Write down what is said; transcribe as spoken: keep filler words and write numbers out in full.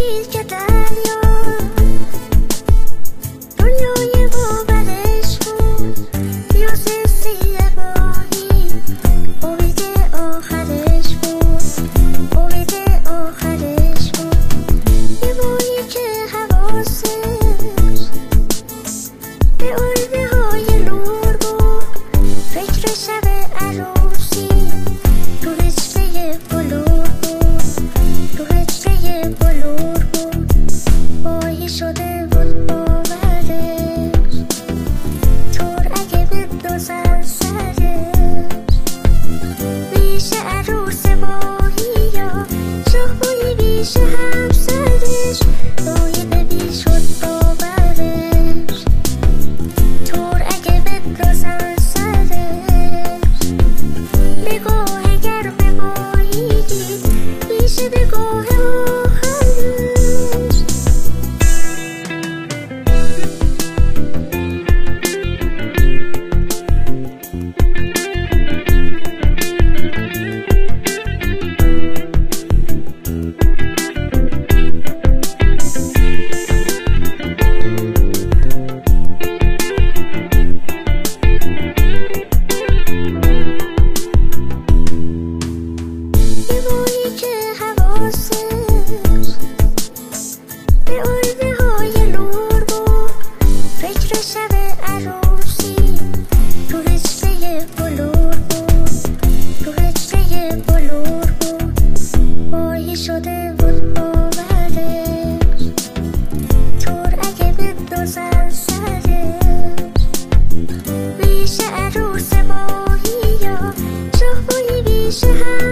دید که دریا دنیای باورش بود، پیاز سیه ماهی امید آخرش بود، امید آخرش بود. یه ماهی که حواسش به البه های نور بود، فکر شب عروسی تو هجله بلور بود، تو هجله بلور بود. ماهی شده بود باورش طور اگه بندازن سرش، ریش عروس ماهی یا شاخمایی بیش همسرش. ماهی ببین شد باورش طور اگه بندازن سرش. نگاه گرم ماهی دید بیش نگاه آخرش. یه ماهی که حواسش به البه های نور بود، فکر شب عروسی تو هجله بلور بود، تو هجله بلور بود. ماهی شده بود باورش طور اگه بندازن سرش، ریش عروس ماهی یا شاخمایی بیش هم